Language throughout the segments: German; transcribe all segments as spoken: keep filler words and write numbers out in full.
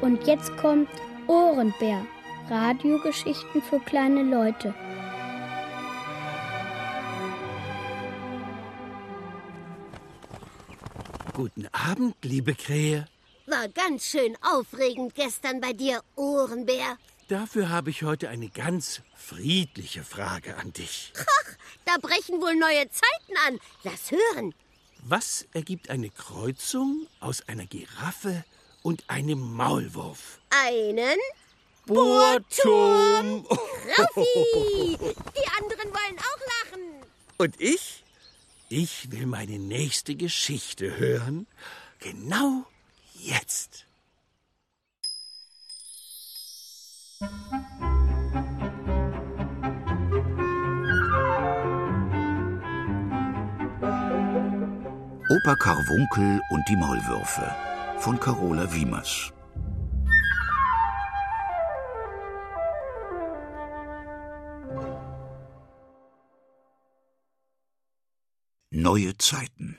Und jetzt kommt Ohrenbär. Radiogeschichten für kleine Leute. Guten Abend, liebe Krähe. War ganz schön aufregend gestern bei dir, Ohrenbär. Dafür habe ich heute eine ganz friedliche Frage an dich. Ach, da brechen wohl neue Zeiten an. Lass hören. Was ergibt eine Kreuzung aus einer Giraffe und einem Maulwurf? Einen Bohrturm. Raffi! Die anderen wollen auch lachen. Und ich? Ich will meine nächste Geschichte hören. Genau jetzt. Opa Karwunkel und die Maulwürfe von Carola Wiemers. Neue Zeiten.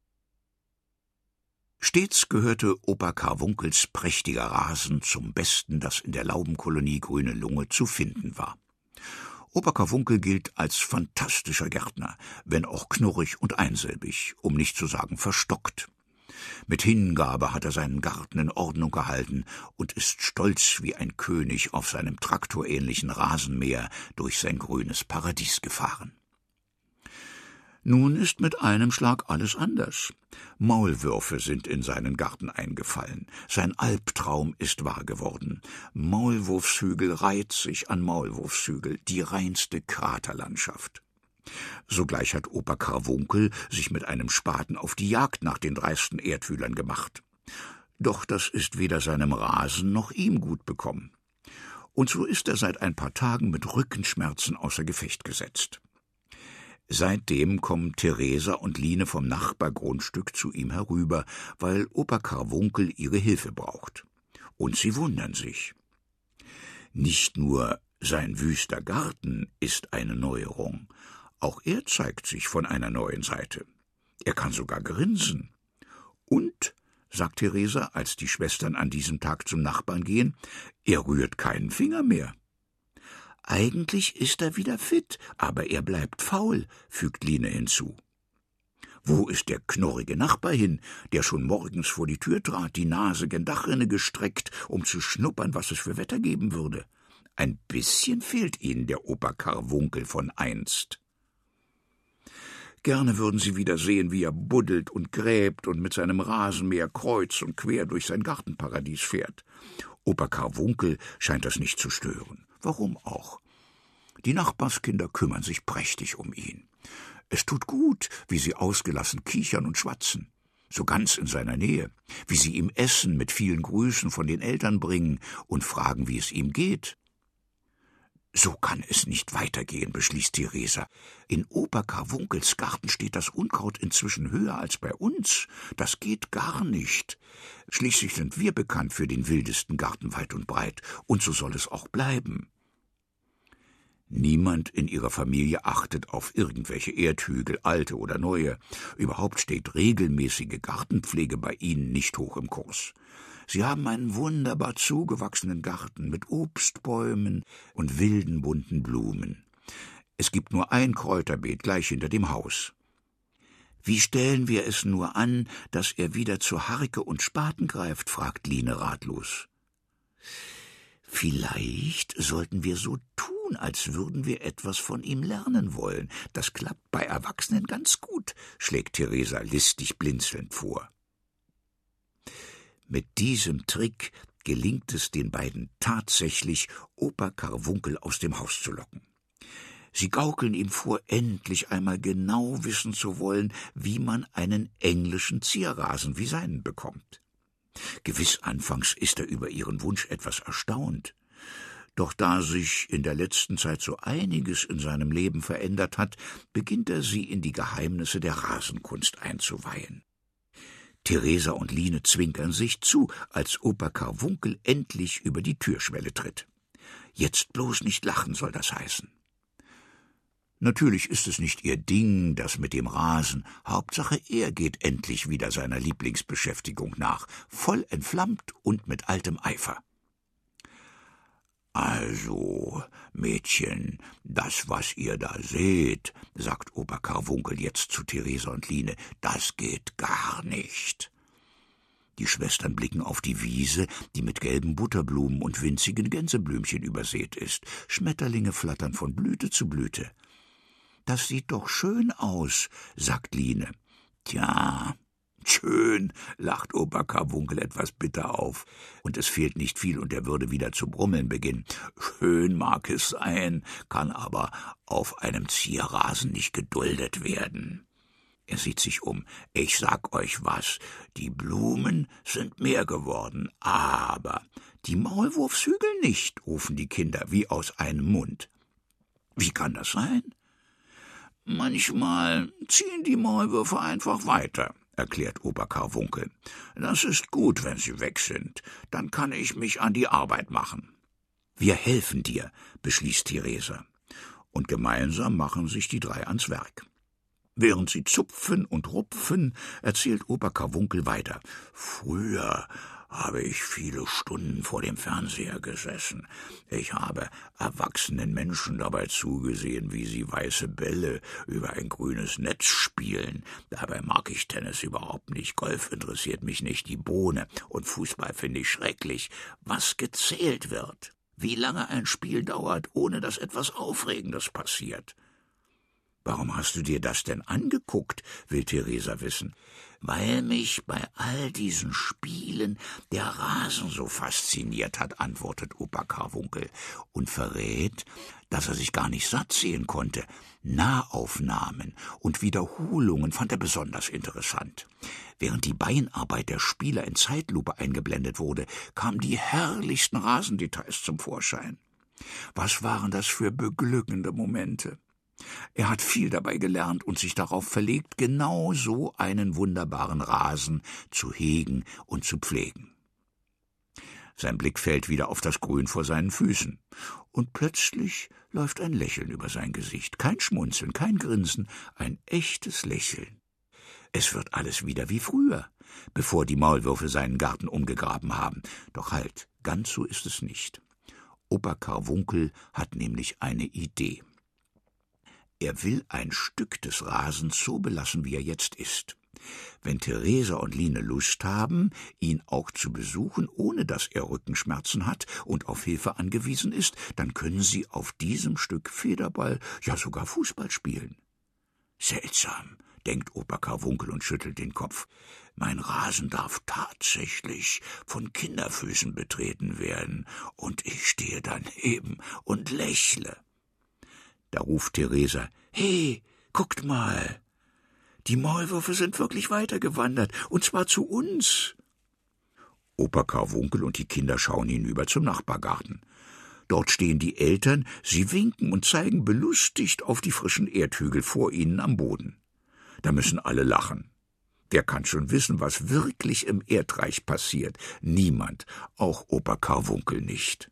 Stets gehörte Opa Karwunkels prächtiger Rasen zum Besten, das in der Laubenkolonie Grüne Lunge zu finden war. Opa Karwunkel gilt als fantastischer Gärtner, wenn auch knurrig und einsilbig, um nicht zu sagen verstockt. Mit Hingabe hat er seinen Garten in Ordnung gehalten und ist stolz wie ein König auf seinem traktorähnlichen Rasenmäher durch sein grünes Paradies gefahren. Nun ist mit einem Schlag alles anders. Maulwürfe sind in seinen Garten eingefallen. Sein Albtraum ist wahr geworden. Maulwurfshügel reiht sich an Maulwurfshügel, die reinste Kraterlandschaft. Sogleich hat Opa Karwunkel sich mit einem Spaten auf die Jagd nach den dreisten Erdhühlern gemacht. Doch das ist weder seinem Rasen noch ihm gut bekommen. Und so ist er seit ein paar Tagen mit Rückenschmerzen außer Gefecht gesetzt. Seitdem kommen Theresa und Line vom Nachbargrundstück zu ihm herüber, weil Opa Karwunkel ihre Hilfe braucht. Und sie wundern sich. Nicht nur sein wüster Garten ist eine Neuerung, auch er zeigt sich von einer neuen Seite. Er kann sogar grinsen. Und, sagt Theresa, als die Schwestern an diesem Tag zum Nachbarn gehen, er rührt keinen Finger mehr. Eigentlich ist er wieder fit, aber er bleibt faul, fügt Line hinzu. Wo ist der knorrige Nachbar hin, der schon morgens vor die Tür trat, die Nase gen Dachrinne gestreckt, um zu schnuppern, was es für Wetter geben würde? Ein bisschen fehlt ihnen der Opa Karwunkel von einst. Gerne würden sie wieder sehen, wie er buddelt und gräbt und mit seinem Rasenmäher kreuz und quer durch sein Gartenparadies fährt. Opa Karwunkel scheint das nicht zu stören. Warum auch? Die Nachbarskinder kümmern sich prächtig um ihn. Es tut gut, wie sie ausgelassen kichern und schwatzen, so ganz in seiner Nähe, wie sie ihm Essen mit vielen Grüßen von den Eltern bringen und fragen, wie es ihm geht. So kann es nicht weitergehen, beschließt Theresa. In Opa Karwunkels Garten steht das Unkraut inzwischen höher als bei uns. Das geht gar nicht. Schließlich sind wir bekannt für den wildesten Garten weit und breit, und so soll es auch bleiben. Niemand in ihrer Familie achtet auf irgendwelche Erdhügel, alte oder neue. Überhaupt steht regelmäßige Gartenpflege bei ihnen nicht hoch im Kurs. Sie haben einen wunderbar zugewachsenen Garten mit Obstbäumen und wilden, bunten Blumen. Es gibt nur ein Kräuterbeet gleich hinter dem Haus. »Wie stellen wir es nur an, dass er wieder zur Harke und Spaten greift?« fragt Line ratlos. »Vielleicht sollten wir so tun, als würden wir etwas von ihm lernen wollen. Das klappt bei Erwachsenen ganz gut«, schlägt Theresa listig blinzelnd vor. Mit diesem Trick gelingt es den beiden tatsächlich, Opa Karwunkel aus dem Haus zu locken. Sie gaukeln ihm vor, endlich einmal genau wissen zu wollen, wie man einen englischen Zierrasen wie seinen bekommt. Gewiss, anfangs ist er über ihren Wunsch etwas erstaunt. Doch da sich in der letzten Zeit so einiges in seinem Leben verändert hat, beginnt er sie in die Geheimnisse der Rasenkunst einzuweihen. Theresa und Line zwinkern sich zu, als Opa Karwunkel endlich über die Türschwelle tritt. Jetzt bloß nicht lachen, soll das heißen. Natürlich ist es nicht ihr Ding, das mit dem Rasen. Hauptsache, er geht endlich wieder seiner Lieblingsbeschäftigung nach, voll entflammt und mit altem Eifer. »Also, Mädchen, das, was ihr da seht«, sagt Opa Karwunkel jetzt zu Theresa und Line, »das geht gar nicht.« Die Schwestern blicken auf die Wiese, die mit gelben Butterblumen und winzigen Gänseblümchen übersät ist. Schmetterlinge flattern von Blüte zu Blüte. »Das sieht doch schön aus«, sagt Line. »Tja, schön«, lacht Opa Karwunkel etwas bitter auf. Und es fehlt nicht viel, und er würde wieder zu brummeln beginnen. »Schön mag es sein, kann aber auf einem Zierrasen nicht geduldet werden.« Er sieht sich um. »Ich sag euch was, die Blumen sind mehr geworden, aber die Maulwurfshügel nicht«, rufen die Kinder wie aus einem Mund. »Wie kann das sein?« »Manchmal ziehen die Maulwürfe einfach weiter«, erklärt Opa Karwunkel. »Das ist gut, wenn sie weg sind. Dann kann ich mich an die Arbeit machen.« »Wir helfen dir«, beschließt Theresa. Und gemeinsam machen sich die drei ans Werk. Während sie zupfen und rupfen, erzählt Opa Karwunkel weiter. »Früher habe ich viele Stunden vor dem Fernseher gesessen. Ich habe erwachsenen Menschen dabei zugesehen, wie sie weiße Bälle über ein grünes Netz spielen. Dabei mag ich Tennis überhaupt nicht, Golf interessiert mich nicht, die Bohne, und Fußball finde ich schrecklich. Was gezählt wird, wie lange ein Spiel dauert, ohne dass etwas Aufregendes passiert.« »Warum hast du dir das denn angeguckt?«, will Theresa wissen. »Weil mich bei all diesen Spielen der Rasen so fasziniert hat«, antwortet Opa Karwunkel und verrät, dass er sich gar nicht satt sehen konnte. Nahaufnahmen und Wiederholungen fand er besonders interessant. Während die Beinarbeit der Spieler in Zeitlupe eingeblendet wurde, kamen die herrlichsten Rasendetails zum Vorschein. Was waren das für beglückende Momente? Er hat viel dabei gelernt und sich darauf verlegt, genau so einen wunderbaren Rasen zu hegen und zu pflegen. Sein Blick fällt wieder auf das Grün vor seinen Füßen, und plötzlich läuft ein Lächeln über sein Gesicht. Kein Schmunzeln, kein Grinsen, ein echtes Lächeln. Es wird alles wieder wie früher, bevor die Maulwürfe seinen Garten umgegraben haben. Doch halt, ganz so ist es nicht. Opa Karwunkel hat nämlich eine Idee. Er will ein Stück des Rasens so belassen, wie er jetzt ist. Wenn Theresa und Line Lust haben, ihn auch zu besuchen, ohne dass er Rückenschmerzen hat und auf Hilfe angewiesen ist, dann können sie auf diesem Stück Federball, ja sogar Fußball spielen. Seltsam, denkt Opa Karwunkel und schüttelt den Kopf. Mein Rasen darf tatsächlich von Kinderfüßen betreten werden, und ich stehe daneben und lächle. Da ruft Theresa, »Hey, guckt mal! Die Maulwürfe sind wirklich weitergewandert, und zwar zu uns.« Opa Karwunkel und die Kinder schauen hinüber zum Nachbargarten. Dort stehen die Eltern, sie winken und zeigen belustigt auf die frischen Erdhügel vor ihnen am Boden. Da müssen alle lachen. Wer kann schon wissen, was wirklich im Erdreich passiert? Niemand, auch Opa Karwunkel nicht.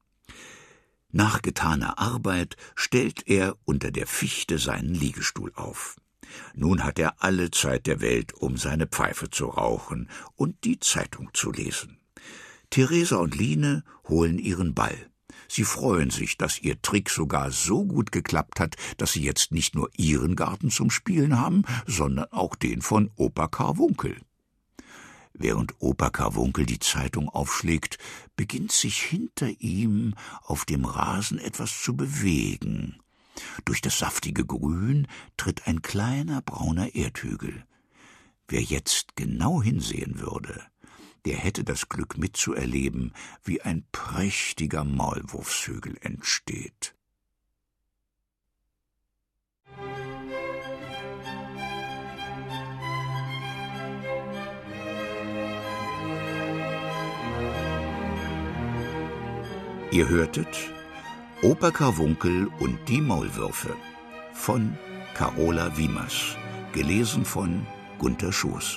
Nach getaner Arbeit stellt er unter der Fichte seinen Liegestuhl auf. Nun hat er alle Zeit der Welt, um seine Pfeife zu rauchen und die Zeitung zu lesen. Theresa und Line holen ihren Ball. Sie freuen sich, dass ihr Trick sogar so gut geklappt hat, dass sie jetzt nicht nur ihren Garten zum Spielen haben, sondern auch den von Opa Karwunkel. Während Opa Karwunkel die Zeitung aufschlägt, beginnt sich hinter ihm auf dem Rasen etwas zu bewegen. Durch das saftige Grün tritt ein kleiner brauner Erdhügel. Wer jetzt genau hinsehen würde, der hätte das Glück mitzuerleben, wie ein prächtiger Maulwurfshügel entsteht. Ihr hörtet Opa Karwunkel und die Maulwürfe von Carola Wiemers, gelesen von Gunter Schoß.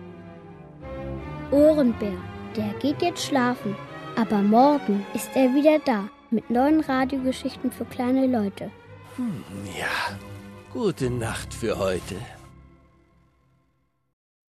Ohrenbär, der geht jetzt schlafen, aber morgen ist er wieder da mit neuen Radiogeschichten für kleine Leute. Hm, ja, gute Nacht für heute.